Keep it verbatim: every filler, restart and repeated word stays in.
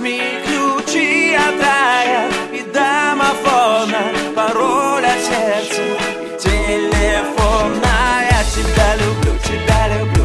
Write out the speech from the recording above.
Возьми ключи от рая и домофона, пароль от сердца и телефона. Я тебя люблю, тебя люблю.